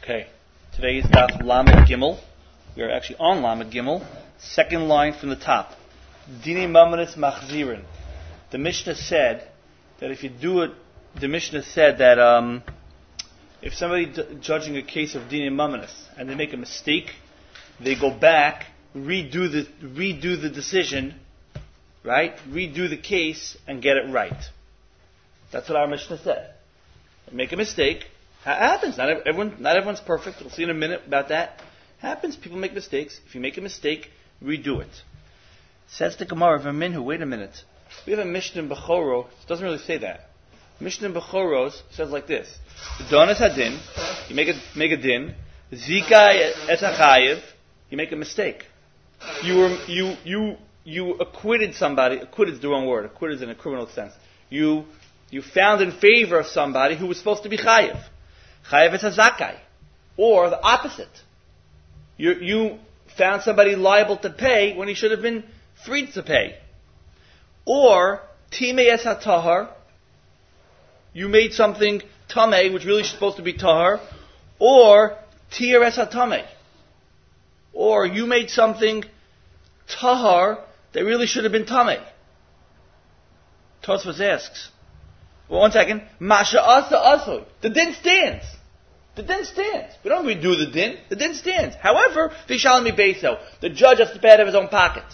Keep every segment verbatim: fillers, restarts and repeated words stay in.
Okay, today is Daf Lamed Gimel. We are actually on Lamed Gimel, second line from the top. Dini Mamanis Machzirin. The Mishnah said that if you do it, the Mishnah said that um, if somebody d- judging a case of Dini Mamanis and they make a mistake, they go back, redo the redo the decision, right? Redo the case and get it right. That's what our Mishnah said. They make a mistake. It happens. Not everyone, not everyone's perfect. We'll see in a minute about that. Happens. People make mistakes. If you make a mistake, redo it. Says the Gemara of a Minhu. Wait a minute. We have a Mishnah in Bechoro. It doesn't really say that. Mishnah in Bechoros says like this: Donas hadin. You make a make a din. Zika et hachayev. You make a mistake. You were you you you acquitted somebody. Acquitted is the wrong word. Acquitted is in a criminal sense. You you found in favor of somebody who was supposed to be chayev. Chayev is hazakai, or the opposite. You you found somebody liable to pay when he should have been freed to pay. Or timei es hatahar. You made something tamei, which really is supposed to be tahar. Or tir es hatamei. Or you made something tahar that really should have been tamei. Tosfos asks. Well, one second. Masha asa asoy. The din stands. The din stands. We don't redo the din. The din stands. However, vishalami beso. The judge has to pay out of his own pocket.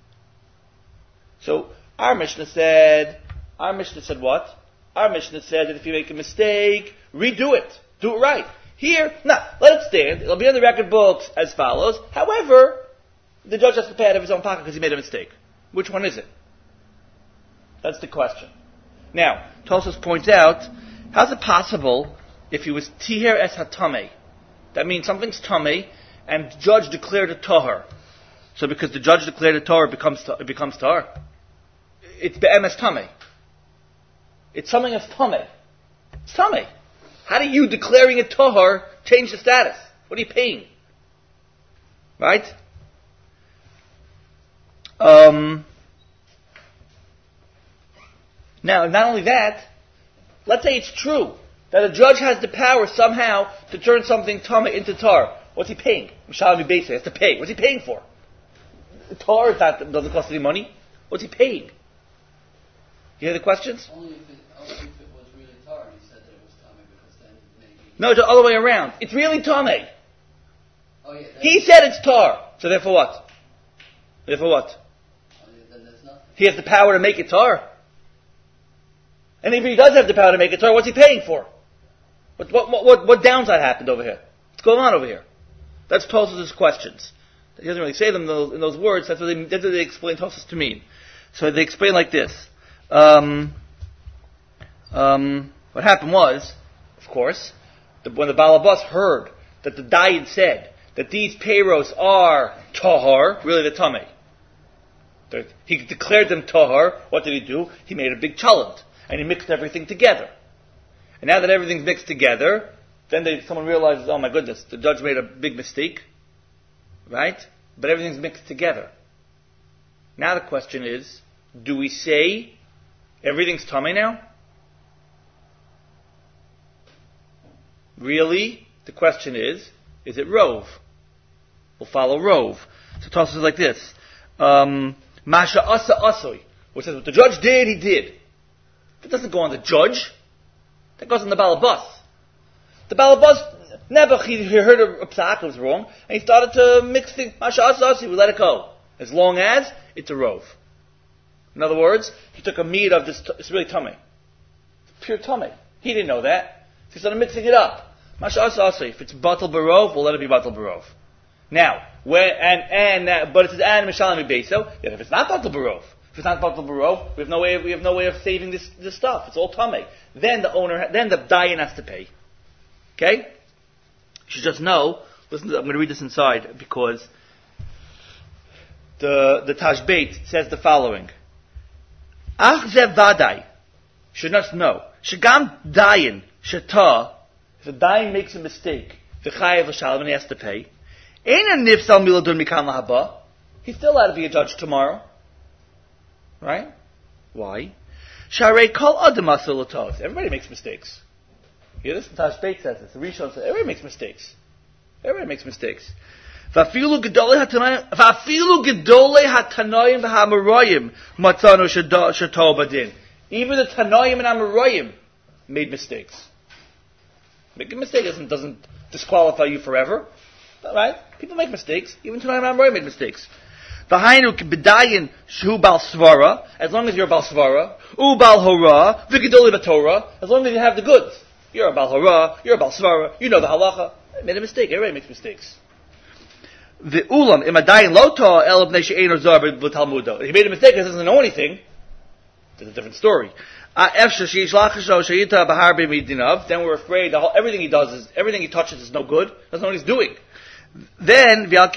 So, our Mishnah said, our Mishnah said what? Our Mishnah said that if you make a mistake, redo it. Do it right. Here, no, let it stand. It'll be on the record books as follows. However, the judge has to pay out of his own pocket because he made a mistake. Which one is it? That's the question. Now, Tosfos points out, how's it possible if he was tiher es hatamei? That means something's tamei, and the judge declared it tahar. So because the judge declared it tahar, it becomes it becomes tahar. It's be'emes tamei. It's something that's tamei. It's tamei. How do you declaring it tahar change the status? What are you paying? Right? Um. Now, not only that, let's say it's true that a judge has the power somehow to turn something tamei into tar. What's he paying? Mishalami Beis has to pay. What's he paying for? Tar is not, doesn't cost any money. What's he paying? You hear the questions? Only if it, only if it was really tar. He said that it was tamei because then maybe. No, it's the other way around. It's really tamei. Oh yeah. He said it's tar. So therefore what? Therefore what? Oh, yeah, then there's nothing. He has the power to make it tar. And if he does have the power to make it tar, what's he paying for? What what what what downside happened over here? What's going on over here? That's Tosfos' questions. He doesn't really say them in those, in those words. That's what they that's what they explain Tosfos to mean. So they explain like this. Um, um, what happened was, of course, the, when the Balabas heard that the Dayan said that these payros are tahar, really the tamei. He declared them tahar. What did he do? He made a big chalent. And he mixed everything together. And now that everything's mixed together, then they, someone realizes, oh my goodness, the judge made a big mistake. Right? But everything's mixed together. Now the question is, do we say everything's tamei now? Really? The question is, is it rov? We'll follow rov. So Tosfos is like this. Um, Masha asa asoi. Which says what the judge did, he did. That doesn't go on the judge. That goes on the Balabas. The Balabas, Nebuch, he heard a, a psak, it was wrong, and he started to mix things. Masha asasi, we let it go. As long as it's a rov. In other words, he took a meat of this, it's really tamei. It's pure tamei. He didn't know that. So he started mixing it up. Masha asasi, if it's batal barov, we'll let it be batal barov. Now, when, and, and, uh, but it says, and mishalami beso, yet if it's not batal barov, if it's not batal barov, we have no way. Of, we have no way of saving this, this stuff. It's all tamei. Then the owner, then the dayan has to pay. Okay. You should just know. Listen, to, I'm going to read this inside because the the Tashbeit says the following. Ach zev vadai. Should not know. Shagam dayan shata. If a dayan makes a mistake, the chayav l'shalom and he has to pay. Ein a nifsal miladun mikan lahaba. He's still allowed to be a judge tomorrow. Right? Why? Sharei kol adam asul latov. Everybody makes mistakes. Hear this? Tashbeit says this. The Rishon says everybody makes mistakes. Everybody makes mistakes. V'afilu gedolei hatanoim, v'afilu gedolei hatanoim v'hamarayim matzanu shatol badin. Even the Tanoim and Amoraim made mistakes. Making a mistake doesn't, doesn't disqualify you forever. Right? People make mistakes. Even Tanoim and Amoraim made mistakes. V'hainu k'bedayin shu bal svara, as long as you're a bal svara, u bal hora, v'gedolei b'torah, as long as you have the goods. You're a bal hora, you're a bal svara, you know the halacha. I made a mistake. Everybody makes mistakes. The ulam imadayin lota el b'nei she'eino zar b'talmudo. He made a mistake because he doesn't know anything. It's a different story. Then we're afraid the whole, everything he does is everything he touches is no good. Doesn't know what he's doing. Then then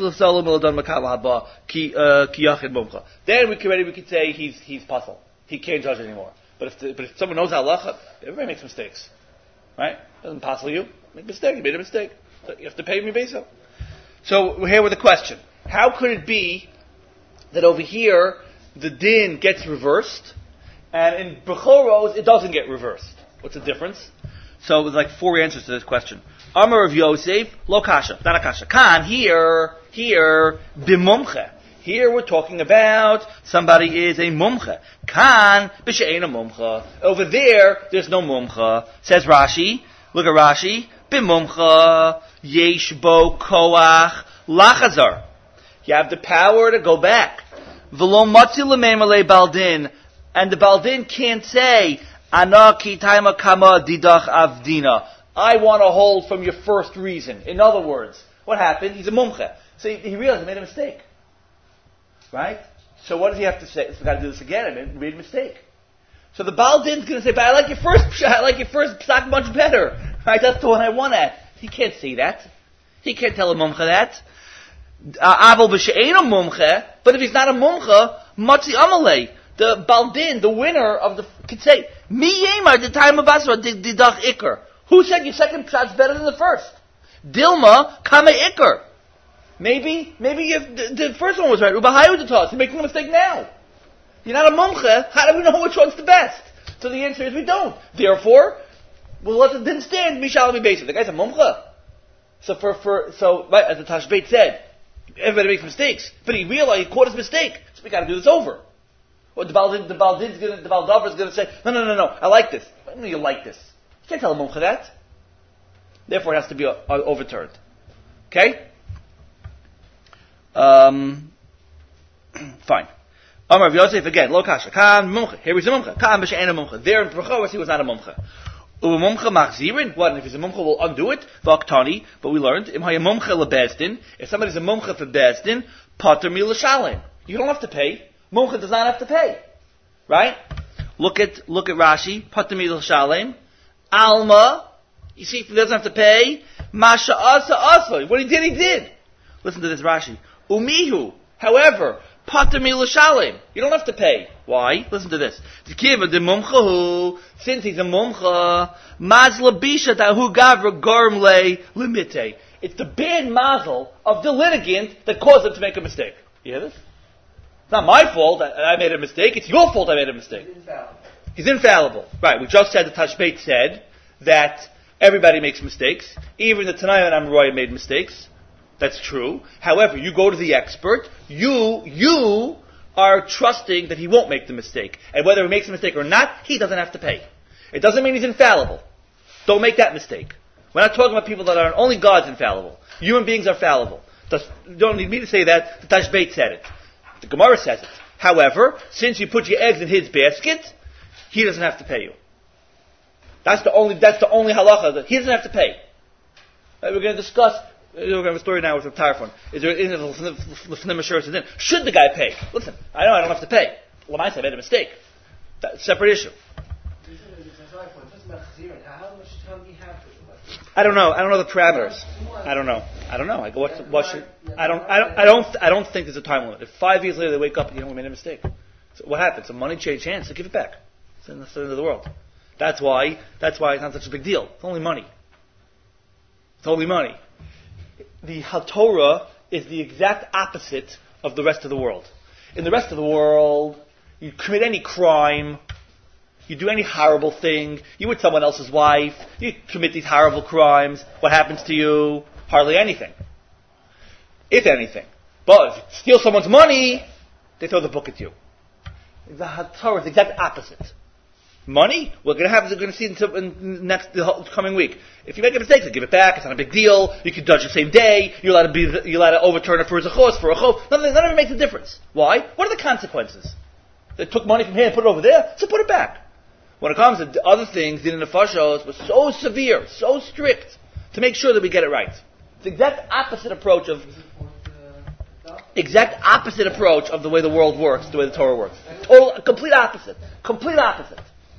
we can ready we could say he's he's puzzled. He can't judge anymore. But if the, but if someone knows halacha, everybody makes mistakes, right? Doesn't puzzle you. Make a mistake. You made a mistake. So you have to pay me beso. So we're here with a question: how could it be that over here the din gets reversed, and in Bechoros it doesn't get reversed? What's the difference? So there's like four answers to this question. Amar of Yosef, lo kasha, not a kasha. Kan, here, here, bimumche. Here we're talking about somebody is a mumche. Kan, b'she'ena mumche. Over there, there's no mumche. Says Rashi, look at Rashi, bimumche, yesh bo koach, lachazar. You have the power to go back. V'lo matzi l'memale baldin, and the baldin can't say, ana ki taima kama didach avdina. I want to hold from your first reason. In other words, what happened? He's a mumche. So he, he realized he made a mistake. Right? So what does he have to say? So I've got to do this again. I made a mistake. So the baldin's going to say, but I like your first, I like your first psak much better. Right? That's the one I want at. He can't say that. He can't tell a mumche that. Aval b'she'ena mumche, but if he's not a mumche, matzi amalei, the baldin, the winner of the, could say, mi yemar the time of basra didach ikar. Who said your second pshat's better than the first? Dilma kama ikar. Maybe, maybe if the, the first one was right. Ubahayu the toss. You're making a mistake now. You're not a mumche. How do we know which one's the best? So the answer is we don't. Therefore, we'll let the din stand. Mishal be basic. The guy's a mumche. So for for so right, as the Tashbeit said, everybody makes mistakes, but he realized he caught his mistake, so we got to do this over. Well, the Baldin, the Baldin's gonna, the Baldavar's gonna say, no, no, no, no, I like this. I know you like this. You can't tell a mumcha that. Therefore, it has to be uh, overturned. Okay. Um. Fine. Amar of Yosef again. Lo kasha. Kan mumcha. Here he's a mumcha. Kan b'she'ena mumcha. There in Bechoros he was not a mumcha. Mumcha machzirin. What? If he's a mumcha, we'll undo it. V'aktani. But we learned im haya mumcha lebezdin. If somebody's a mumcha for bezdin, pater mi l'shalim. You don't have to pay. Mumcha does not have to pay. Right? Look at look at Rashi. Pater mi l'shalim. Alma. You see, if he doesn't have to pay, masha asa asa. What he did, he did. Listen to this Rashi. Umihu. However, pater mi l'shalim. You don't have to pay. Why? Listen to this. T'kiva de mumchahu. Since he's a mumcha, mazla bisha tahu gavra gorm le limite. It's the bad mazel of the litigant that caused him to make a mistake. You hear this? It's not my fault that I made a mistake. It's your fault I made a mistake. He's infallible. He's infallible. Right. We just said the Tashbeit said that everybody makes mistakes. Even the Tanai and Amorai made mistakes. That's true. However, you go to the expert. You, you are trusting that he won't make the mistake. And whether he makes a mistake or not, he doesn't have to pay. It doesn't mean he's infallible. Don't make that mistake. We're not talking about people that are, only God's infallible. Human beings are fallible. You don't need me to say that. The Tashbeit said it. The Gemara says it. However, since you put your eggs in his basket, he doesn't have to pay you. That's the only, that's the only halacha that he doesn't have to pay. Right, we're going to discuss, we're going to have a story now with the Tarfon. Is there, should the guy pay? Listen, I know I don't have to pay. Lamaisa, I made a mistake. That's a separate issue. I don't know. I don't know the parameters. I don't know. I don't know. I go watch. watch it. I don't. I don't. I don't. I don't think there's a time limit. If five years later they wake up and you know we made a mistake, so what happens? The money change hands. So give it back. It's in the end of the world. That's why. That's why it's not such a big deal. It's only money. It's only money. The HaTorah is the exact opposite of the rest of the world. In the rest of the world, you commit any crime, you do any horrible thing, you with someone else's wife, you commit these horrible crimes, what happens to you? Hardly anything. If anything. But if you steal someone's money, they throw the book at you. The Torah is the exact opposite. Money, we're going to have, we're going to see it in next the whole, coming week. If you make a mistake, they give it back. It's not a big deal. You can judge the same day. You're allowed to be, you're allowed to overturn it for a zechus, for a chov. None, none of it makes a difference. Why? What are the consequences? They took money from here and put it over there, so put it back. When it comes to other things, din nefashos was so severe, so strict, to make sure that we get it right. It's the exact opposite approach of, exact opposite approach of the way the world works, the way the Torah works. Total, complete opposite. Complete opposite.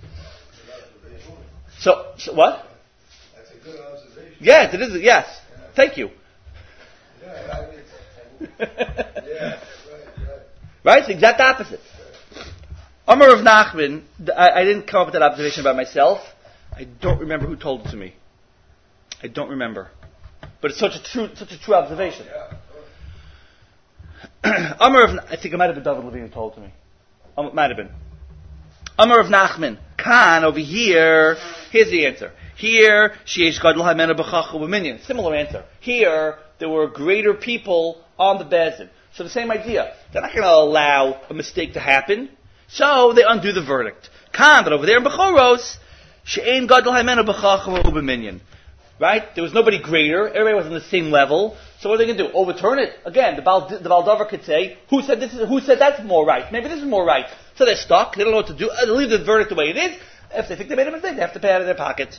So, so what? That's a good observation. Yes, it is. Yes. Yeah. Thank you. Yeah, I mean, yeah, right, right. Right? It's the exact opposite. Amar of Nachman, I, I didn't come up with that observation by myself. I don't remember who told it to me. I don't remember. But it's such a true, such a true observation. Yeah, Amar of, I think it might have been David Levine who told it to me. Um, it might have been. Amar of Nachman, Khan over here, here's the answer. Here, Sheish Gadol HaMena B'chachu B'minyan. Similar answer. Here, there were greater people on the Bezin. So the same idea. They're not going to allow a mistake to happen. So they undo the verdict. Khan, but over there in Bechoros, She'ein Gadol HaMena B'chachu B'minyan. Right? There was nobody greater. Everybody was on the same level. So what are they going to do? Overturn it? Again, the Baal, the Baal Dover could say, who said this is, who said that's more right? Maybe this is more right. So they're stuck. They don't know what to do. They leave the verdict the way it is. If they think they made a mistake, they have to pay out of their pocket.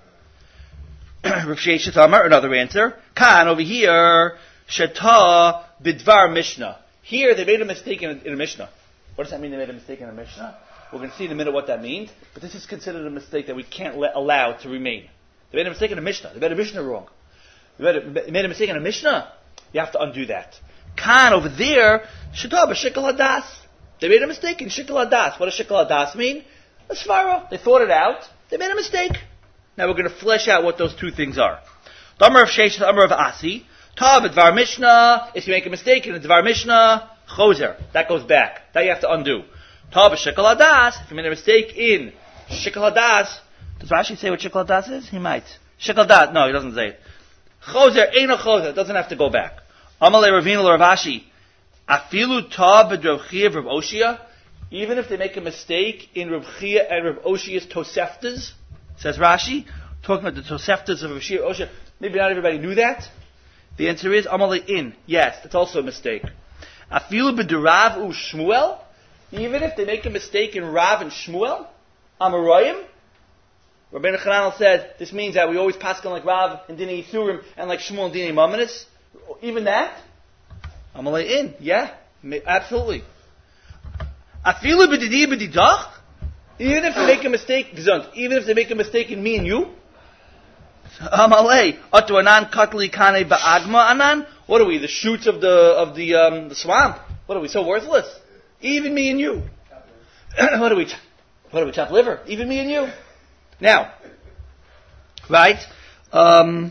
Rav Sheshet Amar, another answer. Khan, over here, Sheta Bidvar Mishnah. Here, they made a mistake in a, in a Mishnah. What does that mean, they made a mistake in a Mishnah? We're going to see in a minute what that means. But this is considered a mistake that we can't let, allow to remain. They made a mistake in a Mishnah. They made a Mishnah wrong. They made a, they made a mistake in a Mishnah. You have to undo that. Khan, over there, Sheta B'Shikol Hadas. They made a mistake in Shikol Hadas. What does Shikol Hadas mean? A svara. They thought it out. They made a mistake. Now we're going to flesh out what those two things are. The Amar of Sheish, the Amar of Asi. Tav, a Dvar Mishnah. If you make a mistake in a Dvar Mishnah, Choser. That goes back. That you have to undo. Tav, a Shikol Hadas. If you made a mistake in Shikol Hadas. Does Rashi say what Shikol Hadas is? He might. Shikol Hadas. No, he doesn't say it. Choser, ain't a Choser. It doesn't have to go back. Amalei Ravina Rav Ashi. Afilu Tav, a Rav Chia, Rav Oshia. Even if they make a mistake in Rav Chia and Rav Oshia's Toseftas, says Rashi, talking about the Toseftas of Rav Chia and Oshia, maybe not everybody knew that. The answer is, Amalei in. Yes, that's also a mistake. Afilu b'derav u Shmuel, even if they make a mistake in Rav and Shmuel, Amarayim, Rabbeinu Chananel said, this means that we always pass on like Rav and Dinei Yisurim and like Shmuel and Dinei Mamanis. Even that, Amalei in. Yeah, absolutely. Afilu b'didi b'didach, even if they make a mistake, even if they make a mistake in me and you, Amalei, atu anan katli kane ba'agma anan. What are we, the shoots of the of the um, the swamp? What are we, so worthless? Even me and you. what do we? What do we chop liver? Even me and you. Now, right? Um,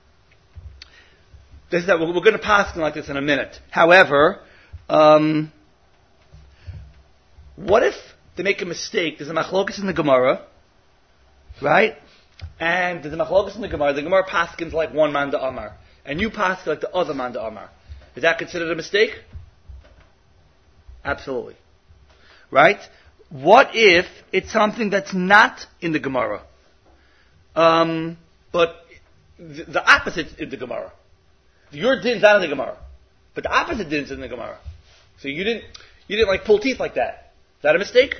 this is that we're, we're going to pass like this in a minute. However. Um, What if they make a mistake? There's a machlokas in the Gemara, right? And there's a machlokas in the Gemara. The Gemara paskins like one man to Amar, and you pask like the other man to Amar. Is that considered a mistake? Absolutely. Right? What if it's something that's not in the Gemara, um, but the, the opposite is in the Gemara? Your din's not in the Gemara, but the opposite din's in the Gemara. So you didn't, you didn't like pull teeth like that. Is that a mistake?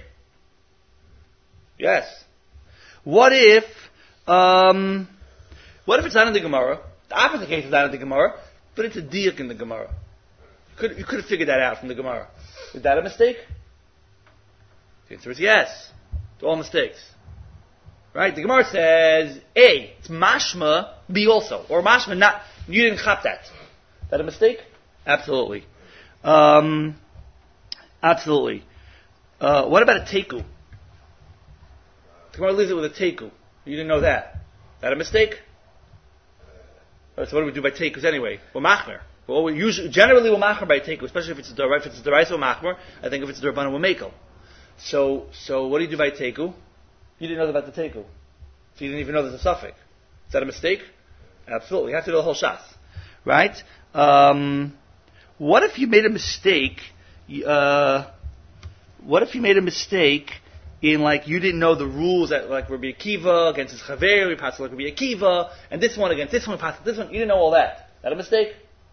Yes. What if, um, what if it's not in the Gemara? The opposite case is not in the Gemara, but it's a diak in the Gemara. You could, you could have figured that out from the Gemara. Is that a mistake? The answer is yes. It's all mistakes. Right? The Gemara says, A, it's mashma, B also. Or mashma not, you didn't chop that. Is that a mistake? Absolutely. Um, absolutely. Uh, what about a teku? The Gemara leaves it with a teku. You didn't know that. Is that a mistake? Right, so what do we do by tekus anyway? We're machmer. Well, we usually, generally we're machmer by teku, especially if it's a if it's a deraisa we're machmer. I think if it's a derabana we're makel. So, so what do you do by teku? You didn't know about the teku. So you didn't even know there's a suffix. Is that a mistake? Absolutely. You have to know the whole shas. Right? Um, what if you made a mistake, uh, what if you made a mistake in, like, you didn't know the rules that, like, Rabbi Akiva against his chaver, we passed like Rabbi Akiva, and this one against this one, we passed this one, you didn't know all that. Is that a mistake?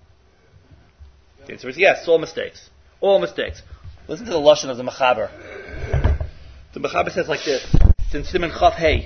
Yeah. The answer is yes, all mistakes. All mistakes. Listen to the lashon of the Mechaber. The Mechaber says like this, it's in Siman Chav Hey.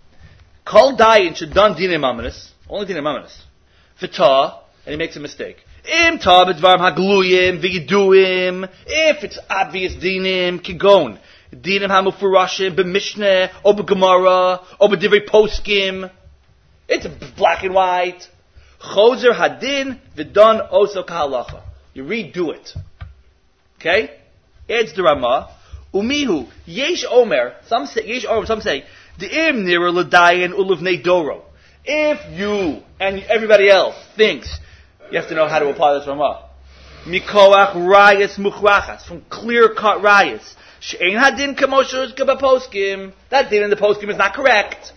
Kol dayin shedon dinei mamanis, only dinei mamanis, v'ta, and he makes a mistake. Im ta b'dvarim hagluyim v'yiduim, if it's obvious dinim, kigon, dinim hamufurashim b'mishneh, or b'gemara, or b'divrei poskim, it's black and white. Chozer hadin v'don oso kahalacha. You redo it. Okay? Adds the Ramah. Umihu, yesh omer, some say, yesh omer, some say, De'im nira l'dayin ulivnei doro. If you and everybody else thinks, you have to know how to apply this Ramah. Mikoach rayas muchrachas, from clear-cut rayas. She'ein hadin kamoshus kabaposkim. That din in the poskim is not correct.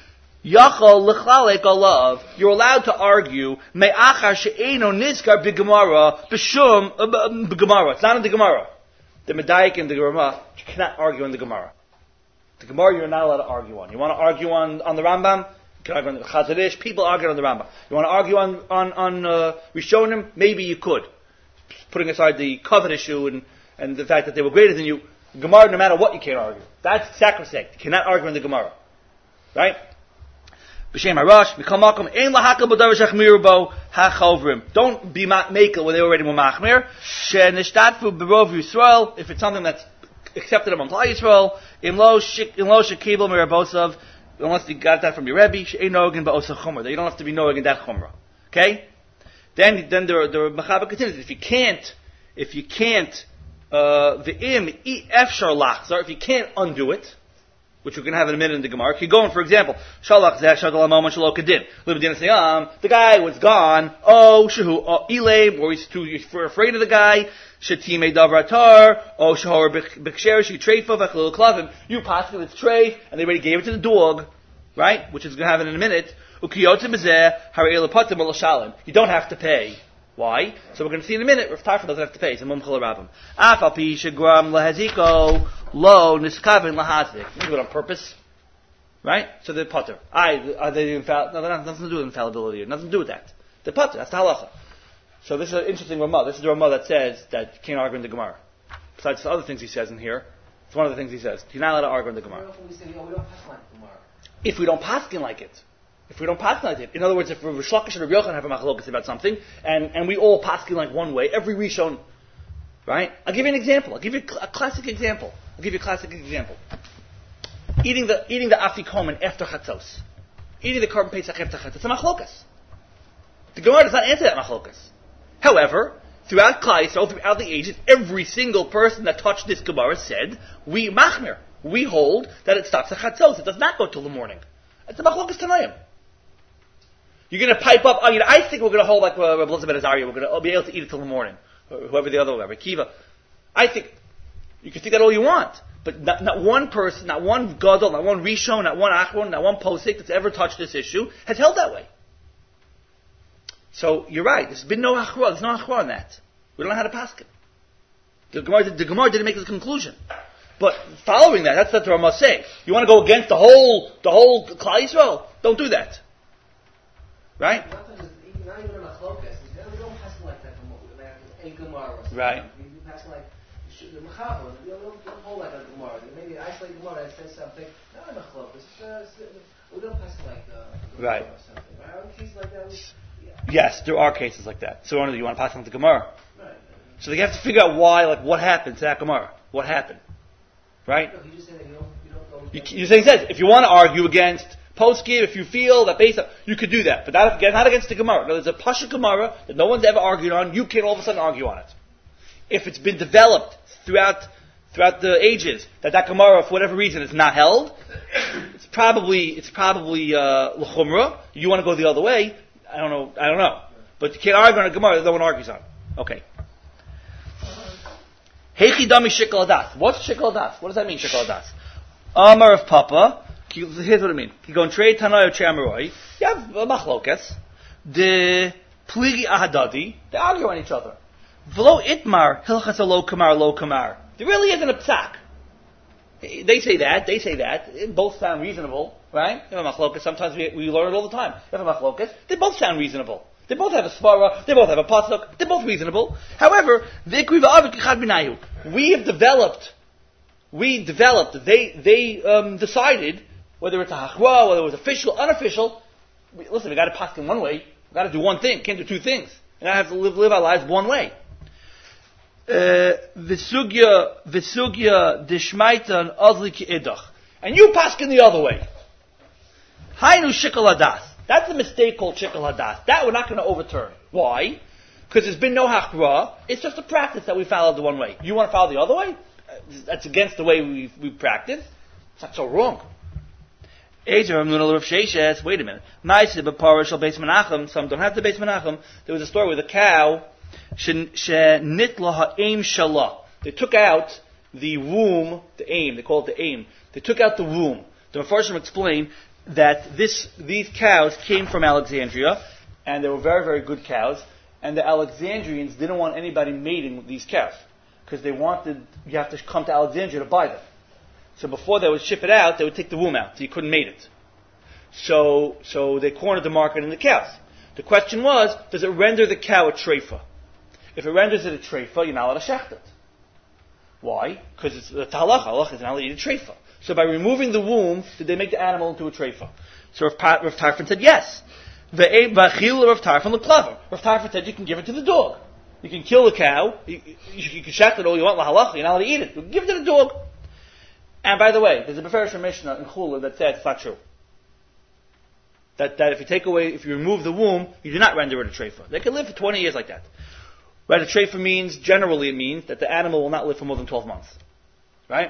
Yachal l'chlalek alav. You're allowed to argue, me'achar she'eino nizkar b'gemara, b'shum, b'gemara. It's not in the Gemara. The Medayik and the Ramah, you cannot argue in the Gemara. The Gemara you're not allowed to argue on. You want to argue on, on the Rambam? You can argue on the Chazon Ish. People argue on the Rambam. You want to argue on on on uh, Rishonim? Maybe you could, putting aside the covet issue and, and the fact that they were greater than you. Gemara, no matter what, you can't argue. That's sacrosanct. You cannot argue in the Gemara, right? B'shem harash, mikol makom ein lahakal b'davar shachmiru bo hachovrim. Don't be makel when they already were machmir. She'nishtadfu b'rov Yisrael. If it's something that's accepted among Klal Yisrael, im lo shekibel mirabosav, unless you got that from your Rebbe, she'ein noegin ba'osa chumrah. You don't have to be noegin that chumrah. Okay? Then, then the the Mechaber continues. If you can't, if you can't, uh, v'im efshar lachzar, if you can't undo it, which we're going to have in a minute in the Gemara. Keep going, for example, Shalach Zeh Shadal Amom Shalo Kedin. Libadin Sayam, the guy was gone. Oh, Shehu, oh, Elaim, or he's too afraid of the guy. Shetime Davratar, oh, Shahor Biksher, She Treifa, Vachlil Klavim. You pass it, it's treif, and they already gave it to the dog, right? Which is going to happen in a minute. Ukiyotim Zeh, Harei Lepatim Ol Shalim. You don't have to pay. Why? So we're going to see in a minute, Rav Tarfon doesn't have to pay. It's a mumchel rabim. Af al pi shegram lahaziko lo niskavin lahazik. They do it on purpose, right? So they're putter. I are they infallible? No, they have nothing to do with infallibility. Nothing to do with that. They're putter. That's the halacha. So this is an interesting Ramah. This is the Ramah that says that you can't argue in the Gemara. Besides the other things he says in here, it's one of the things he says. You're not allowed to argue in the Gemara. If we don't paskin like it. If we don't paskin like it. In other words, if Rav Shlakish and Rav Yochanan have a machlokas about something, and, and we all paskin like one way, every Rishon, right? I'll give you an example. I'll give you a classic example. I'll give you a classic example. Eating the eating the afikomen after chatzos. Eating the korban pesach after chatzos. It's a machlokas. The Gemara does not answer that machlokas. However, throughout Klal Yisrael, throughout the ages, every single person that touched this Gemara said, we machmir. We hold that it stops at chatzos. It does not go till the morning. It's a machlokas tanayim. You're going to pipe up. I mean, I think we're going to hold like uh, Rabbi Elazar ben Azariah. We're going to be able to eat it till the morning. Or whoever the other, Rabbi Kiva. I think you can think that all you want, but not, not one person, not one gadol, not one rishon, not one achron, not one posik that's ever touched this issue has held that way. So you're right. There's been no achron. There's no achron on that. We don't know how to pass it. The Gemara, the Gemara didn't make this conclusion. But following that, that's what the Ramah say. You want to go against the whole, the whole Klal Yisrael? Don't do that. Right? Not even a machlokas. We don't pass like that from a Gemara. Right. We pass like the Mechaber. We don't hold like a Gemara. Maybe isolate Gemara and say something. Not a machlokas. We don't pass like the right. Or something. Right? Are cases like that? Yeah. Yes, there are cases like that. So you want to pass on the Gemara. Right. So they have to figure out why, like what happened to that Gemara. What happened? Right? No, he just said that you don't, you don't go... You, you're saying says, if you want to argue against Poskim, if you feel that based on, you could do that, but not, not against the Gemara. No, there's a Pasha Gemara that no one's ever argued on, you can't all of a sudden argue on it. If it's been developed throughout throughout the ages, that that Gemara, for whatever reason, is not held, it's probably, it's probably, uh, l'chumra. You want to go the other way, I don't know, I don't know. But you can't argue on a Gemara that no one argues on. Okay. Heichi dami shikol adas. What's shikol adas? What does that mean, shikol adas? Amar of Papa, Here's what I mean. You go and trade Tanoi or Chamaroi. You have a machlokas. The pligi ahadadi. They argue on each other. V'lo itmar hilchas lo kamar lo kamar. There really isn't a psak. They say that. They say that. It both sound reasonable, right? You have a machlokas. Sometimes we, we learn it all the time. You have a machlokas. They both sound reasonable. They both have a svara. They both have a pasuk. They're both reasonable. However, we have developed. We developed. They they um, decided. Whether it's a hachra, whether it was official, unofficial, we, listen, we got to pass in one way. We got to do one thing. Can't do two things. And I have to live, live our lives one way. V'sugya v'sugya dishmaitan azli ki'idach. And you pass in the other way. Hainu shikol hadas. That's a mistake called shikol hadas. That we're not going to overturn. Why? Because there's been no hachra. It's just a practice that we followed the one way. You want to follow the other way? That's against the way we we practice. It's not so wrong. Wait a minute. Some don't have the Beis Menachem. There was a story with a cow. They took out the womb, the aim. They call it the aim. They took out the womb. The Mefarshim explain that this these cows came from Alexandria, and they were very, very good cows. And the Alexandrians didn't want anybody mating with these cows because they wanted you have to come to Alexandria to buy them. So before they would ship it out, they would take the womb out, so you couldn't mate it. So, so they cornered the market in the cows. The question was, does it render the cow a treifa? If it renders it a treifa, you're not allowed to shecht it. Why? Because it's a halacha. Halacha is not allowed to eat a treifa. So by removing the womb, did they make the animal into a treifa? So Rav Tarfon said yes. V'chil Rav Tarfon l'klaver. Rav Tarfon said you can give it to the dog. You can kill the cow. You, you, you can shecht it all you want. Halacha, you're not allowed to eat it. You can give it to the dog. And by the way, there's a Beferish Mishnah in Chula that says it's not true. That that if you take away, if you remove the womb, you do not render it a treifa. They can live for twenty years like that. Right? A treifa means, generally it means, that the animal will not live for more than twelve months. Right?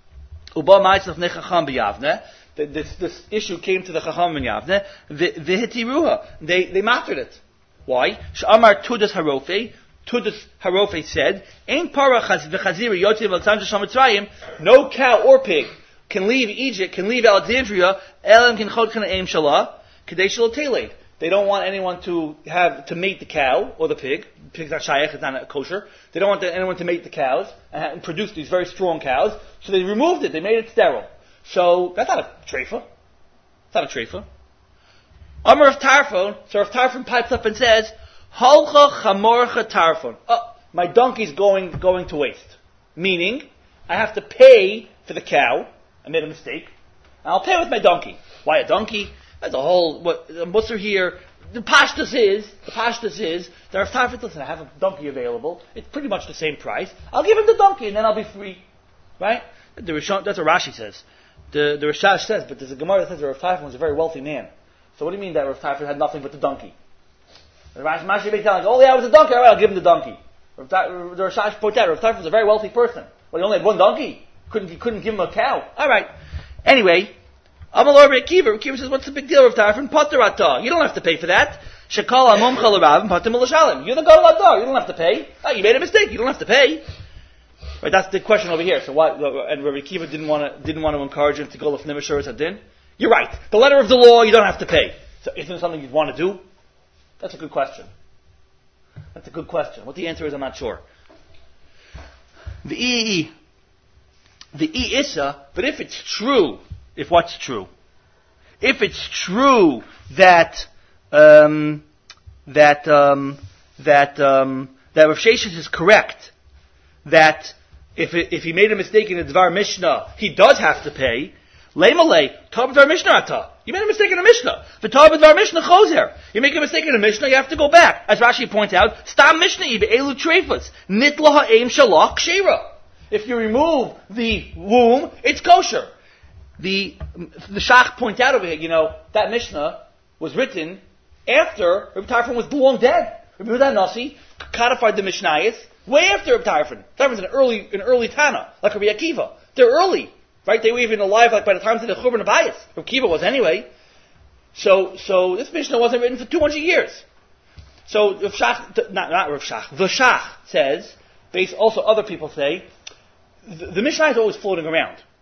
This, this issue came to the Chacham in Yavne. V'hitiruha. They, they mastered it. Why? Sh'amar tudas harofe. Tudas Harofe said, "Ein para v'chaziri yotzi v'alexandria shal Mitzrayim." No cow or pig can leave Egypt, can leave Alexandria. Elam can chod kana aim shalah kadei shelo teled. They don't want anyone to have to mate the cow or the pig. The pig's not shayach; it's not kosher. They don't want the, anyone to mate the cows and produce these very strong cows. So they removed it. They made it sterile. So that's not a treifa. It's not a treifa. Amar of Tarfon. So Rav Tarfon pipes up and says, Halcha chamorcha tarfon. Oh, my donkey's going going to waste. Meaning, I have to pay for the cow. I made a mistake. I'll pay with my donkey. Why a donkey? That's a whole what the musser here. The pashtus is the pashtus is there are times. Listen, I have a donkey available. It's pretty much the same price. I'll give him the donkey and then I'll be free. Right? The Rishon, that's what Rashi says. The the Rishash says, but there's a Gemara that says that Rav Tarfon was a very wealthy man. So what do you mean that Rav Tarfon had nothing but the donkey? The Rashi makes like, oh yeah, it was a donkey. All right, I'll give him the donkey. The Rishash pointed out Rav Tarfon was a very wealthy person. Well, he only had one donkey. Couldn't he couldn't give him a cow? All right. Anyway, Amalor Rekiva. Rekiva says, what's the big deal, Rav Tarfon? Potter atah. You don't have to pay for that. Shekal amum chalaravim patim l'shalim. You're the gadol adar. You don't have to pay. Oh, you made a mistake. You don't have to pay. Right, that's the question over here. So what? And Rabbi Akiva didn't want to didn't want to encourage him to go lefnim ashuras hadin. You're right. The letter of the law, you don't have to pay. So isn't it something you'd want to do? That's a good question. That's a good question. What the answer is, I'm not sure. The e the e issa. But if it's true, if what's true, if it's true that um, that um, that um, that Rav Sheshes is correct, that if it, if he made a mistake in the Dvar Mishnah, he does have to pay. Leimalei, Tar B'Dvar Mishnah ata. You made a mistake in a Mishnah. The Tar B'Dvar Mishnah choser. You make a mistake in a Mishnah, you have to go back. As Rashi points out, Stam Mishnah ibe elu treifas. Nitla ha'eim shalach kshera. If you remove the womb, it's kosher. The the Shach points out over here, you know, that Mishnah was written after Rabbi Tarfon was long dead. Rabbi Yehuda Nasi codified the Mishnayos way after Rabbi Tarfon. Tarfon's an early, an early Tana, like Rabbi Akiva. They're early, right? They were even alive, like by the time of the Churban Abayis. Rabbi Akiva was anyway. So, so this Mishnah wasn't written for two hundred years. So Rav Shach, not not Rav Shach, the Shach says, based also other people say, the, the Mishnah is always floating around.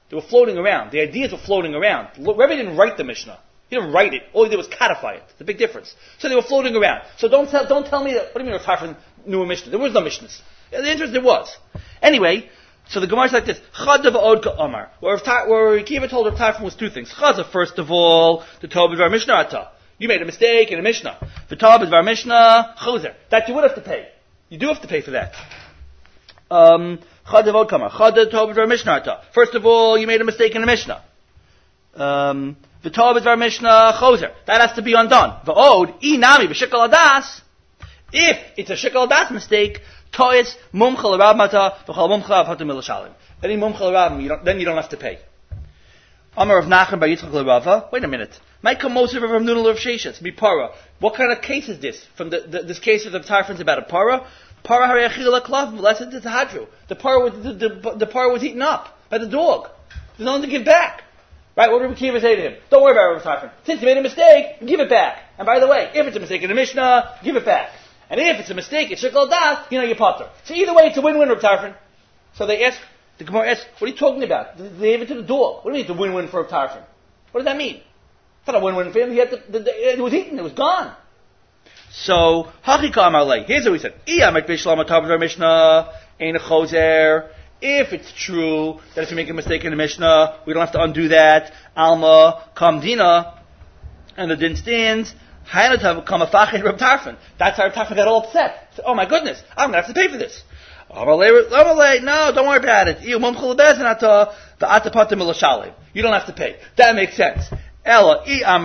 They were floating around. The ideas were floating around. Rebbe didn't write the Mishnah. He didn't write it. All he did was codify it. It's a big difference. So they were floating around. So don't tell, don't tell me that, what do you mean Tarfon knew a Mishnah? There was no Mishnahs. Yeah, the interest there was. Anyway, so the Gemara is like this. Chadav od ka'amar. Where Kiva told Rav Tarfon was two things. Chadav, first of all, the Tov B'var Mishnah Ata. You made a mistake in a Mishnah. The Tov B'var Mishnah, Choser. That you would have to pay. You do have to pay for that. Um, Chadav od ka'amar. Chadav Tov B'var Mishnah Ata. First of all, you made a mistake in a Mishnah. Um, the Tov B'var Mishnah, Choser. That has to be undone. V'od, inami b'shikal adas. If it's a shikal adas mistake, Tois mumchal rab mata v'chal mumchal avhatim ilashalim. Any mumchal rab, then you don't have to pay. Amar of Nachman by Yitzchak l'Rava. Wait a minute. Michael Moshe Rav Nunel of Sheshes Mipara. What kind of case is this? From the, the this case of the Tarfons about a para. Para harayachil aklav. Let's it's a hadru. The para was the, the, the para was eaten up by the dog. There's nothing to give back. Right? What did Rabbi Kiva say to him? Don't worry about Rav Tarfon. Since you made a mistake, give it back. And by the way, if it's a mistake in the Mishnah, give it back. And if it's a mistake, it's shikal das, you know, you potter. So either way, it's a win-win, Rav Tarfon. So they ask, the Gemara asks, what are you talking about? They gave it to the dog. What do you mean it's a win-win for Rav Tarfon? What does that mean? It's not a win-win for him. He had the, the, the, it was eaten. It was gone. So, Hachika Amar Lei. Here's what we said. If it's true that if you make a mistake in the Mishnah, we don't have to undo that. Alma, Kamdina, and the din stands. That's how Rav Tarfon got all upset. Said, oh my goodness, I'm going to have to pay for this. No, don't worry about it. You don't have to pay. That makes sense. But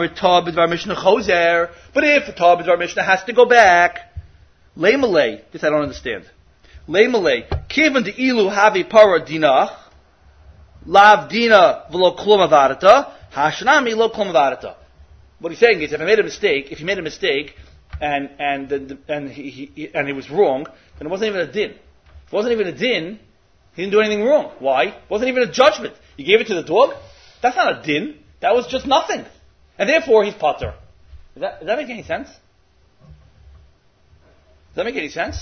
if the Tov B'dvar Mishnah has to go back, Leimalei, this I don't understand. Leimalei, Kivan de ilu havi para dinach, lav dina v'lo klum avarata, hashanami lo klum avarata. What he's saying is, if I made a mistake, if he made a mistake, and and the, and he, he and it was wrong, then it wasn't even a din. If it wasn't even a din, he didn't do anything wrong. Why? It wasn't even a judgment. You gave it to the dog. That's not a din. That was just nothing, and therefore he's potter. Does that, does that make any sense? Does that make any sense?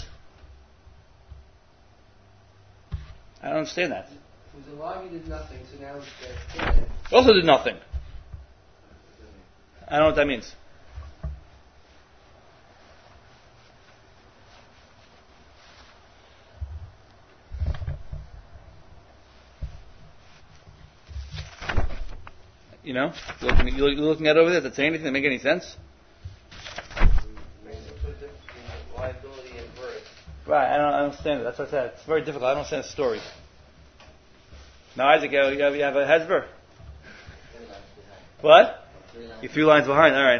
I don't understand that. It was alive, he did nothing, so now it's dead. Also did nothing. I don't know what that means. You know, you're looking, you're looking at it over there. Does it say anything that make any sense? Right, I don't understand it. That's what I said. It's very difficult. I don't understand the story. Now, Isaac, you have, you have a hezber? What? You're three lines behind. All right.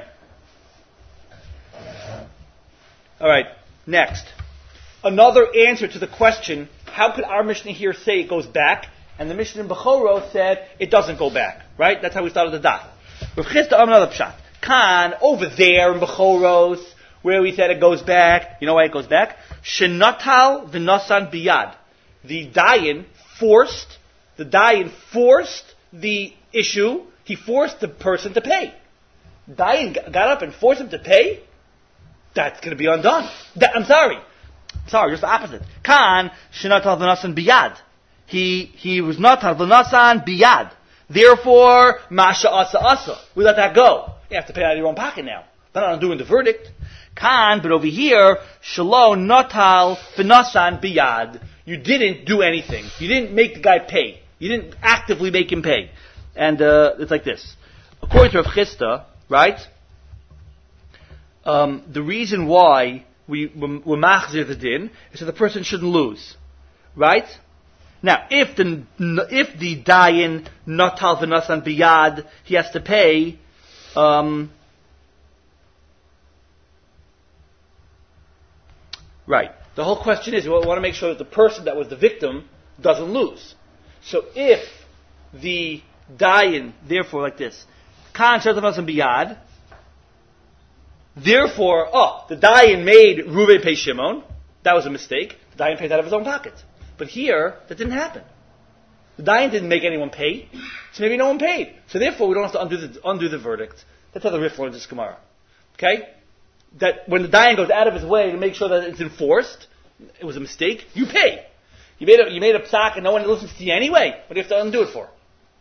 All right. Next. Another answer to the question, how could our Mishnah here say it goes back? And the Mishnah in Bechoro said it doesn't go back. Right? That's how we started the daf. Rav Chisda another pshat. Kan, over there in Bechoros, where we said it goes back. You know why it goes back? Shenatal v'nasan biyad. The Dayan forced, the Dayan forced the issue. He forced the person to pay. Dayan got up and forced him to pay. That's going to be undone. That, I'm sorry. Sorry, just the opposite. Kan shenatal v'nasan biyad. He he was natal v'nasan biyad. Therefore, masha asa asa. We let that go. You have to pay out of your own pocket now. They're not undoing the verdict. Kan, but over here, shalom natal v'nasan biyad. You didn't do anything. You didn't make the guy pay. You didn't actively make him pay. And uh, it's like this. According to Rav Chisda, right, um, the reason why we were machzir the din is so the person shouldn't lose. Right? Now, if the if the dayan natal v'nasan biyad, he has to pay, um, right. The whole question is, we want to make sure that the person that was the victim doesn't lose. So if the dayan, therefore, like this, kan v'nasan biyad, therefore, oh, the dayan made Reuven pay Shimon. That was a mistake. The dayan paid out of his own pocket. But here, that didn't happen. The dayan didn't make anyone pay, so maybe no one paid. So therefore, we don't have to undo the, undo the verdict. That's how the Rif learns this Gemara. Okay? That when the dayan goes out of his way to make sure that it's enforced, it was a mistake, you pay. You made a, you made a psak and no one listens to you anyway. What do you have to undo it for?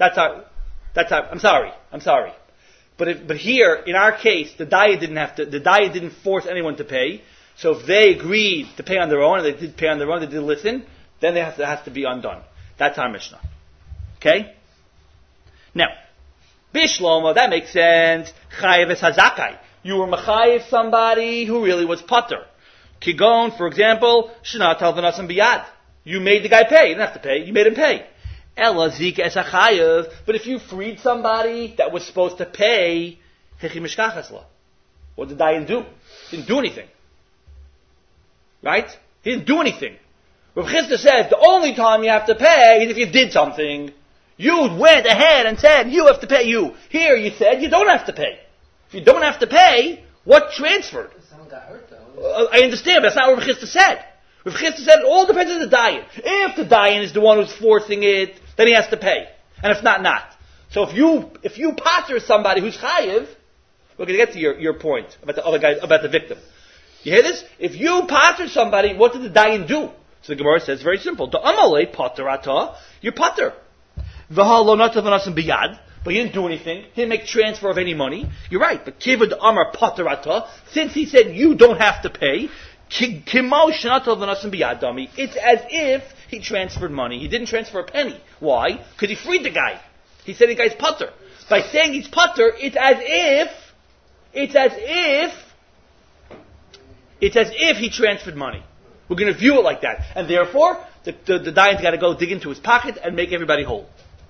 That's our, that's our, I'm sorry, I'm sorry. But if, but here, in our case, the Daya didn't have to, the Daya didn't force anyone to pay. So if they agreed to pay on their own, and they did pay on their own, they did listen, then they have to, it has to be undone. That's our Mishnah. Okay? Now, Bishlomo, that makes sense. Chayev es hazakai. You were mechayev somebody who really was putter. Kigon, for example, shenat halvanasam biyad. You made the guy pay. You didn't have to pay. You made him pay. Ela zik es hachayev. But if you freed somebody that was supposed to pay, hechi mishkachasla. What did the Dayan do? He didn't do anything. Right? He didn't do anything. Rav Chisda says the only time you have to pay is if you did something. You went ahead and said, you have to pay you. Here you said, you don't have to pay. If you don't have to pay, what transferred? Someone got hurt, though. Uh, I understand, but that's not what Rav Chisda said. Rav Chisda said it all depends on the Dayan. If the Dayan is the one who's forcing it, then he has to pay. And if not, not. So if you if you pater somebody who's chayiv, we're going to get to your, your point about the other guy, about the victim. You hear this? If you pater somebody, what did the Dayan do? So the Gemara says very simple. The amalei pater ata, you pater. V'halo natav v'nasim biyad, but he didn't do anything. He didn't make transfer of any money. You're right, but kivad amar pater ata, since he said you don't have to pay, kimo shenatav v'nasim biyad dami. It's as if he transferred money. He didn't transfer a penny. Why? Because he freed the guy. He said the guy's putter. By saying he's putter, it's as if, it's as if, it's as if he transferred money. We're going to view it like that. And therefore, the, the, the Dayan's got to go dig into his pocket and make everybody whole.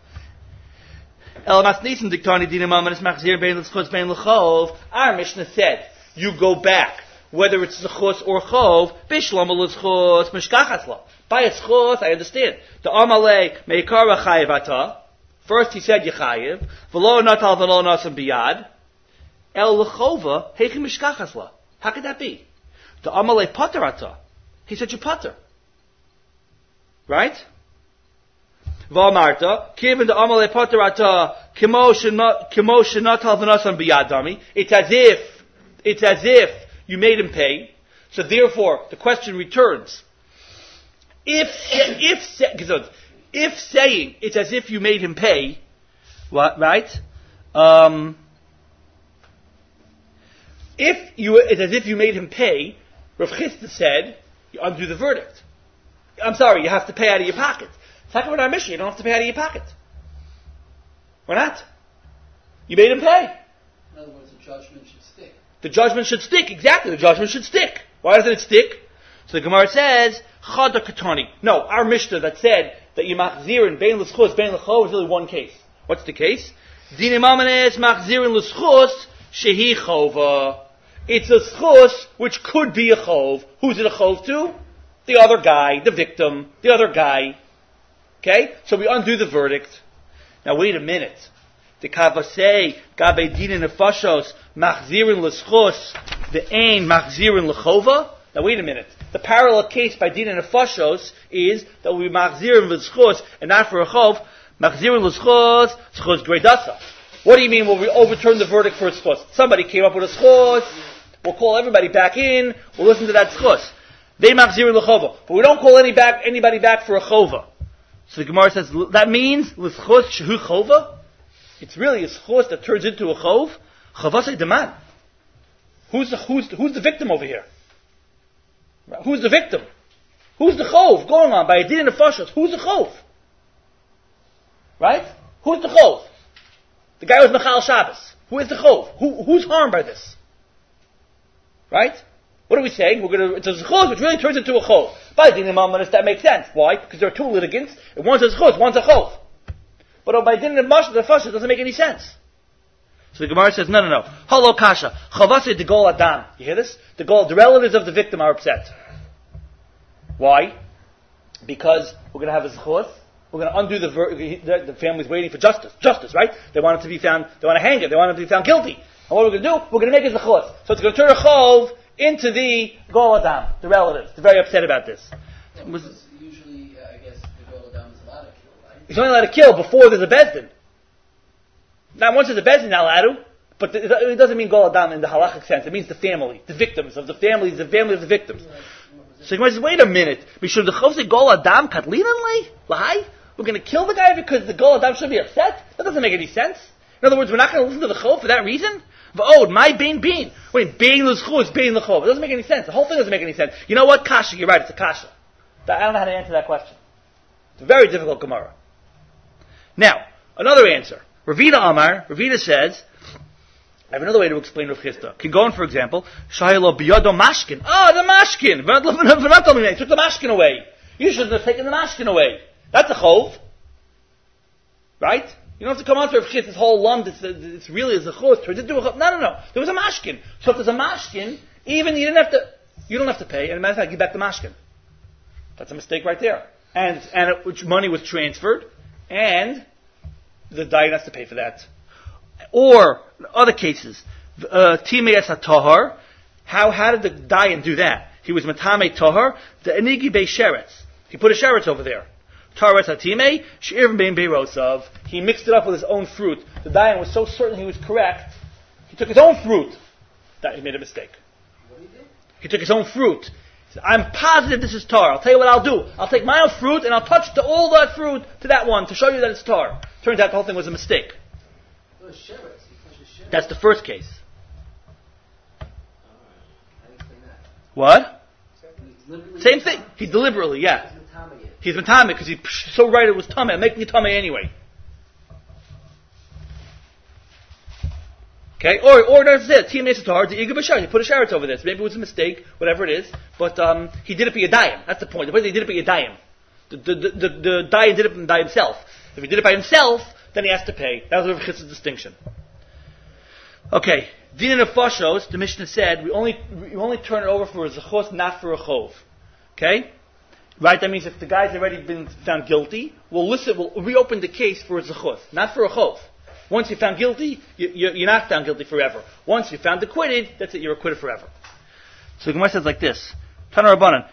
Our Mishnah said, you go back, whether it's zechus or chov, bishlama l'zechus, mishkachasla. By a zechus, I understand. The amalei meikara chayiv ata. First he said yechayiv, v'lo natal v'lo nasam biyad, el l'chova heichi mishkachasla. How could that be? The amalei pater ata. He said you pater. Right? V'amarta, kiven the amalei pater ata, kimo shenatal v'nasam biyadami. It's as if, it's as if you made him pay. So therefore, the question returns. If, if, if saying it's as if you made him pay, what, right? Um, if you, it's as if you made him pay, Rav Chisda said, you undo the verdict. I'm sorry, you have to pay out of your pocket. It's not our mission, you don't have to pay out of your pocket. Why not? You made him pay. In other words, the judgment should stick. The judgment should stick, exactly, the judgment should stick. Why doesn't it stick? So the Gemara says, Chada Katani. No, our Mishnah that said that you machzirin, bein l'schus, bein l'chov is really one case. What's the case? Dine mamanes machzirin l'schus, shehi chova. It's a schus which could be a chov. Who's it a chov to? The other guy, the victim, the other guy. Okay? So we undo the verdict. Now wait a minute. The kavasei, gabe dine nefashos, machzirin l'schus, the ein machzirin l'chova. Now wait a minute. The parallel case by Dina Nefashos is that we machzirim v'zchus and not for a chov. Machzirim l'zchus, zchus gredasa. What do you mean? Will we overturn the verdict for a zchus? Somebody came up with a zchus. We'll call everybody back in. We'll listen to that zchus. They machzirim l'chova, but we don't call any back anybody back for a chova. So the Gemara says that means l'zchus shehu chova. It's really a zchus that turns into a chov. Chavasei deman. Who's the who's the, who's the victim over here? Who's the victim? Who's the chov going on by a din nefashos? Who's the chov? Right? Who's the chov? The guy who's Mechal Shabbos. Who is the chov? Who, who's harmed by this? Right? What are we saying? We're gonna, it's a zechus which really turns into a chov. By din nefashos, that makes sense. Why? Because there are two litigants. And one's a zechus, one's a chov. But by din nefashos, it doesn't make any sense. So the Gemara says, no, no, no. Halo kasha. Chavase de gol adam. You hear this? The gol, the relatives of the victim are upset. Why? Because we're going to have a zechus. We're going to undo the, ver- the the family's waiting for justice. Justice, right? They want him to be found, they want to hang it. They want him to be found guilty. And what we're going to do, we're going to make a zechus. So it's going to turn a chov into the gol adam, the relatives. They're very upset about this. Yeah, because usually, uh, I guess, the gol adam is allowed to kill, right? He's only allowed to kill before there's a bezdin. Now, once there's a bezdin, not allowed to, but it doesn't mean gol adam in the halachic sense. It means the family, the victims of the families, the family of the victims. So Gemara says, wait a minute. Mishum the chov say gol adam katlinanle lahai. We're going to kill the guy because the Gol Adam should be upset? That doesn't make any sense. In other words, we're not going to listen to the Chov for that reason? Oh, my Bain Bean. Wait, Bain L'Zchus, Bain L'Chov. It doesn't make any sense. The whole thing doesn't make any sense. You know what? Kasha, you're right, it's a Kasha. I don't know how to answer that question. It's a very difficult Gemara. Now, another answer. Ravina Amar, Ravina says, I have another way to explain Rav Chisda. Kigon, for example, Shaylo Biyado Mashkin. Ah, the Mashkin. We're not telling me that. He took the Mashkin away. You shouldn't have taken the Mashkin away. That's a Chov. Right? You don't have to come on to Rav Chisda's this whole lump. It's, it's really a Zechus. Turns into a Chov. No, no, no. There was a Mashkin. So if there's a Mashkin, even you didn't have to, you don't have to pay. And as a matter of fact, give back the Mashkin. That's a mistake right there. And, and it, which money was transferred, and the Dayan has to pay for that. Or, other cases, Timeas HaTohar, how, how did the Dayan do that? He was Matame Tohar, the Enigi Bei Sheretz. He put a Sheretz over there. Taretz HaTimei, She'ir Bein Beirosav. He mixed it up with his own fruit. The Dayan was so certain he was correct, he took his own fruit. That he made a mistake. What did he do? He took his own fruit. He said, I'm positive this is tar. I'll tell you what I'll do. I'll take my own fruit and I'll touch the, all that fruit to that one to show you that it's tar. Turns out the whole thing was a mistake. It was Sheretz. He touched the Sheretz. That's the first case. Alright. How do you explain that? What? He deliberately Same thing. He deliberately, yeah. He's Matame it. He's Matame because he's so right it was Tameh. I'm making it Tameh anyway. Okay, or or that's it. Team Nesatar, the Iga Bashar. He put a Sheretz over this. Maybe it was a mistake, whatever it is. But um, he did it for Yadayim. That's the point. The point is he did it for Yadayim. The the the, the, the Dayan did it by himself. If he did it by himself, then he has to pay. That was Rav Chisda's distinction. Okay, Din and Nefashos, the Mishnah said we only we only turn it over for a zechus, not for a chov. Okay, right? That means if the guy's already been found guilty, we'll listen. We'll reopen the case for a zechus, not for a chov. Once you're found guilty, you, you're, you're not found guilty forever. Once you're found acquitted, that's it, you're acquitted forever. So the Gemara says like this. Tana Rabbanan,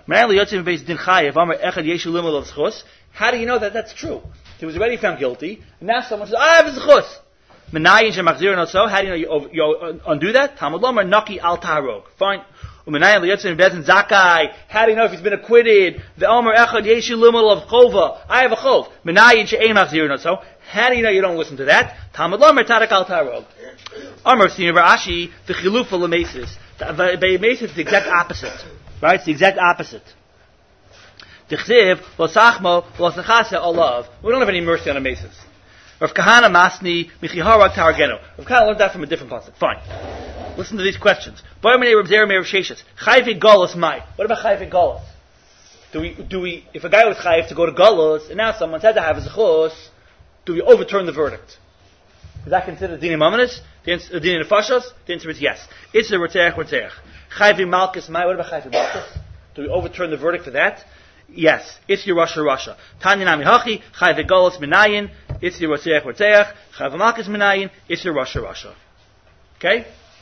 how do you know that that's true? He was already found guilty, and now someone says, I have a zechus. How do you know you, over, you undo that? Talmud Lomar, Naki al Taharog. Fine. How do you know if he's been acquitted? The Omer Echad Yeshi Limel of Chova. I have a chov. Menayin she'ein machzirin also. How do you know you don't listen to that? Talmud Lomer Tarak al Tarog. Omer Siniv Rashi the Chilufa Lemesis. By Mesis it's the exact opposite. Right? It's the exact opposite. Tichsiv lo sachmo lo sachase olav. We don't have any mercy on a Mesis. Rav Kahana Masni Michiharag Tarageno. Rav Kahana learned that from a different pasuk. Fine. Listen to these questions. What about Chayve Golos? Do we, do we, if a guy was Chayve to go to Golos, and now someone said to have a zechus, do we overturn the verdict? Is that considered Dini Mamanis? Dini Nefashos? The answer is yes. It's the Rotzeach Rotzeach. Chayve Malchus Mai. What about Chayve Malchus? Do we overturn the verdict for that? Yes. It's your Rasha Rasha. Tanya Nami Hachi, Chayve Golos Minayin. It's your Rotzeach Rotzeach. Chayve Malchus Minayin. It's your Rasha Rasha. Okay?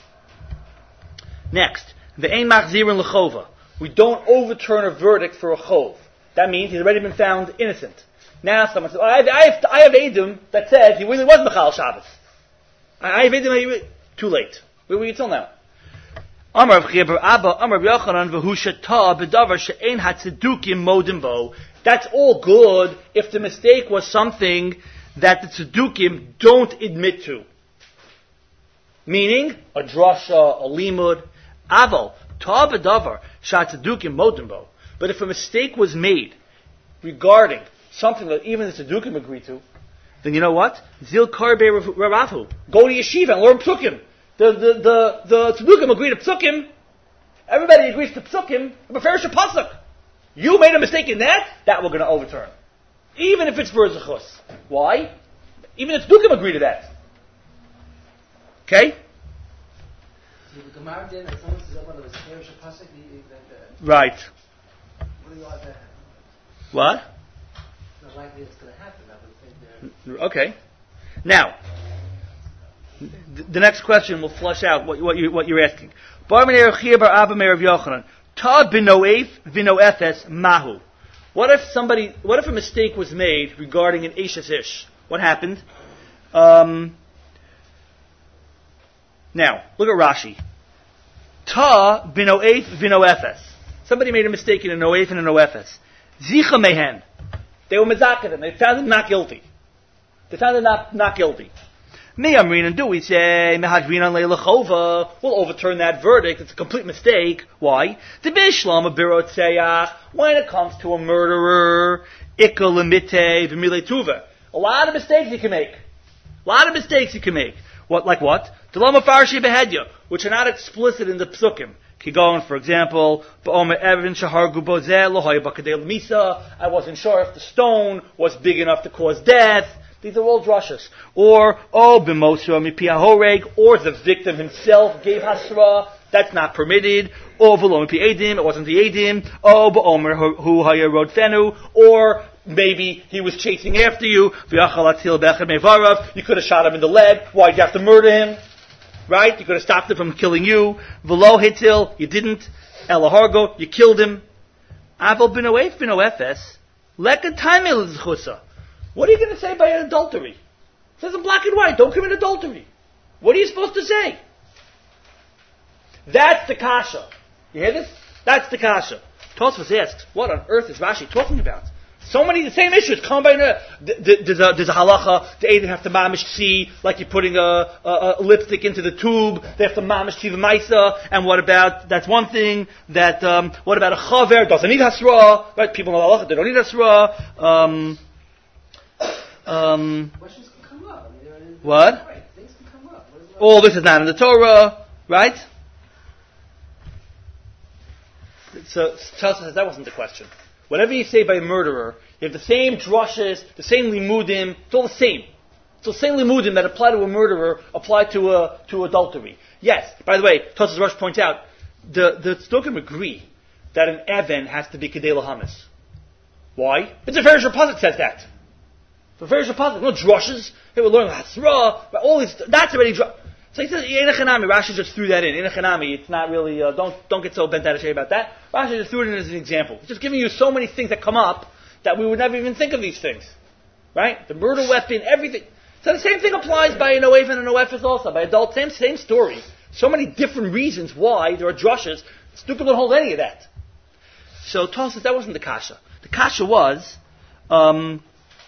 Next, the ein machzirin lechova. We don't overturn a verdict for a chov. That means he's already been found innocent. Now someone says, oh, I have, I have, I have Edom that says he really was Mechal Shabbos. I have Edom, too late. Where were you till now? Amar V'chibar Abba, Amar V'yochanan V'hu Shata B'davar She'ein HaTzedukim Modim Bo. That's all good if the mistake was something that the Tzedukim don't admit to. Meaning, a drasha, a limud, aval, ta b'davar, shatzedukim modimbo. But if a mistake was made regarding something that even the tzedukim agree to, then you know what? Zil karbe ravavu. Go to yeshiva and learn psukim. The, the, the, the tzedukim agree to psukim. Everybody agrees to psukim. But fair pasuk. You made a mistake in that, that we're going to overturn. Even if it's for a zechus. Why? Even the tzedukim agree to that. Okay? So the Gemara did, and someone says, well, it was Perish Pasuk, right. What do you want to happen? What? It's not likely it's going to happen, I would think. Okay. Now, th- the next question will flush out what, what, you, what you're asking. Bar Meir Chia Bar Abba Meir of Yochanan. Ta b'noef v'noefes mahu. What if somebody, what if a mistake was made regarding an Eishes Ish? What happened? Um... Now, look at Rashi. Ta b'no'ef v'no'efes. Somebody made a mistake in a no'ef and a no'efes. Zicha mehen. They were mezaked him. They found him not guilty. They found him not, not guilty. Me amrin and do we say mehadrin on leilachova? We'll overturn that verdict. It's a complete mistake. Why? The bishlam a birot seyach. When it comes to a murderer, ikal lemite v'mile tuva. A lot of mistakes you can make. A lot of mistakes you can make. What, like what? Delama farshi behedya, which are not explicit in the psukim. Kigon, for example, ba'omer evin shahar gubozel lohoy bakadel misa. I wasn't sure if the stone was big enough to cause death. These are all drushes. Or, oh, b'mosra mipiahoreg, or the victim himself gave hasra. That's not permitted. Or v'lo mipi edim, it wasn't the edim. Oh, ba'omer hu hayarod fenu, or maybe he was chasing after you. You could have shot him in the leg. Why did you have to murder him? Right? You could have stopped him from killing you. V'lo hitil, you didn't. Elahargo, you killed him. Aval b'noef b'noefes. Leka taimil zchusa. What are you going to say by an adultery? It says in black and white, don't commit adultery. What are you supposed to say? That's the kasha. You hear this? That's the kasha. Tosfos asks, what on earth is Rashi talking about? So many, the same issues come by, there's a, there's a halacha, they either have to mamish see, like you're putting a, a, a lipstick into the tube, they have to mamish see the maisa, and what about, that's one thing, that, um, what about a chaver, doesn't need hasra, right, people know halacha, they don't need hasra, um, um, Questions can come up. I mean, what? Right, things can come up. What is that? All this is not in the Torah, right? So, Chelsea says that wasn't the question. Whatever you say by a murderer, you have the same drushes, the same limudim, it's all the same. It's the same limudim that apply to a murderer, apply to a, to adultery. Yes, by the way, Tosfos Rosh points out, the, the Tzdukim agree that an Even has to be Kedei Lahamis. Why? It's a very Pasuk says that. The very Pasuk, no drushes, they were learning Hasra, all these, that's already drush. So he says, Einachanami, Rashi just threw that in. Einachanami, it's not really, uh, don't don't get so bent out of shape about that. Rashi just threw it in as an example. He's just giving you so many things that come up that we would never even think of these things. Right? The murder weapon, everything. So the same thing applies by an Oev and an Oefes also, by adult, same, same story. So many different reasons why there are drushes. Stukim don't hold any of that. So Tosfos says that wasn't the kasha. The kasha was, um,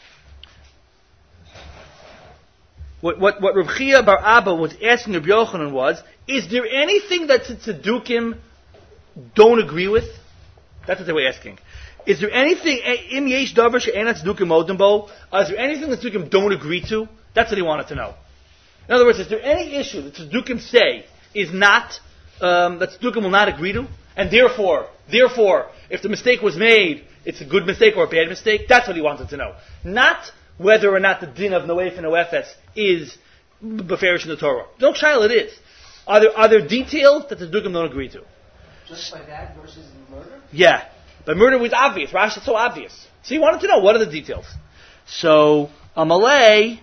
What what what Rav Chia bar Abba was asking Rabbi Yochanan was, is there anything that the Tzedukim don't agree with? That's what they were asking. Is there anything, im yesh davar she'ena Tzedukim odem bo? Is there anything that Tzedukim don't agree to? That's what he wanted to know. In other words, is there any issue that Tzedukim say is not, um, that Tzedukim will not agree to? And therefore, therefore, if the mistake was made, it's a good mistake or a bad mistake? That's what he wanted to know. Not whether or not the din of Noef and Noefes is beferish in the Torah. Don't child it is. Are there, are there details that the Tzdukim don't agree to? Just by that versus murder? Yeah. But murder was obvious. Rashi, it's so obvious. So he wanted to know, what are the details? So, Amalei,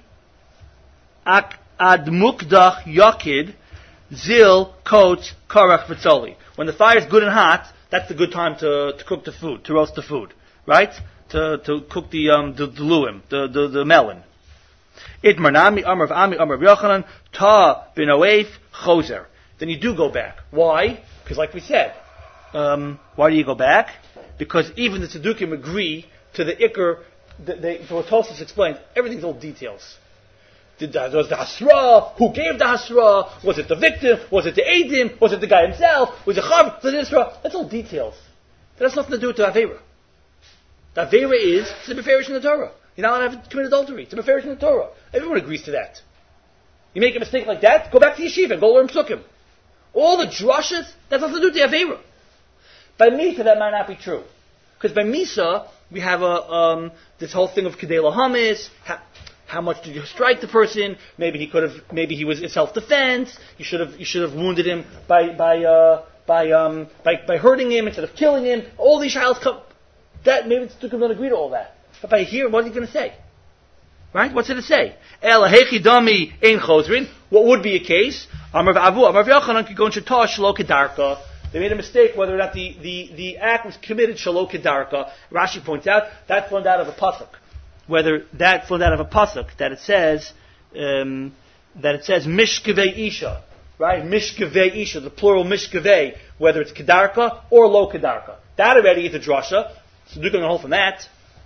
Ak Ad Mukdach Yakid, Zil, Kotes, Karach, Vitzoli. When the fire is good and hot, that's the good time to, to cook the food, to roast the food. Right? To, to cook the, um, the, the luim, the, the, the melon. Itmar Nami, Amar Ami, Amar Yochanan, Ta, Binoef, Choser. Then you do go back. Why? Because like we said, um, why do you go back? Because even the Tzedukim agree to the Iker, the, the, what Tosfos explains, everything's all details. Did the, was the Hasra? Who gave the Hasra? Was it the victim? Was it the Eidim? Was it the guy himself? Was it Chav? Was it Hasra? That's all details. That has nothing to do with the Avera. The Avera is, it's a beferish in the Torah. You're not allowed to commit adultery. It's a beferish in the Torah. Everyone agrees to that. You make a mistake like that, go back to yeshiva and go learn psukim. All the drushes, that's nothing to do with the Avera. By Misa, that might not be true. Because by Misa, we have a, um, this whole thing of Kedei Lahamis, how, how much did you strike the person? Maybe he could have, maybe he was in self-defense. You should have, you should have wounded him by, by, uh, by, um, by, by hurting him instead of killing him. All these trials come. That, maybe the Tzedukim don't agree to all that. But by here, what are you going to say? Right? What's it to say? El hechi dami ein chozrin. What would be a case? Amar v'avu, Amar v'yochanan kigon shetosh shelo kedarka. They made a mistake whether or not the, the, the act was committed shelo kedarka. Rashi points out, that flowed out of a pasuk. Whether that flowed out of a pasuk, that it says, um, that it says mishkevei isha. Right? Mishkevei isha, the plural mishkevei, whether it's kedarka or lo kedarka. That already is a drasha. So we're going to hold from that.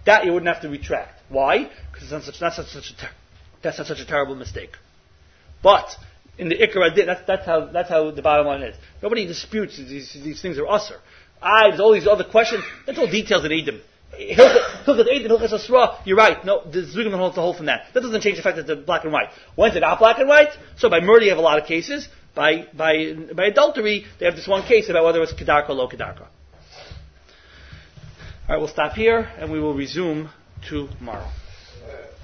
that you wouldn't have to retract. Why? Because that's such, that's such a ter- that's not such a terrible mistake. But in the Ikra Adin, that's that's how that's how the bottom line is. Nobody disputes these these things are usher. I there's all these other questions. That's all details in Edom. Hilchas Edom, Hilchas Asra. You're right. No, the Zugim holds the whole from that. That doesn't change the fact that they're black and white. When's it not black and white? So by murder you have a lot of cases. By by by adultery they have this one case about whether it's kedarka or lo kedarka. All right, we'll stop here and we will resume tomorrow.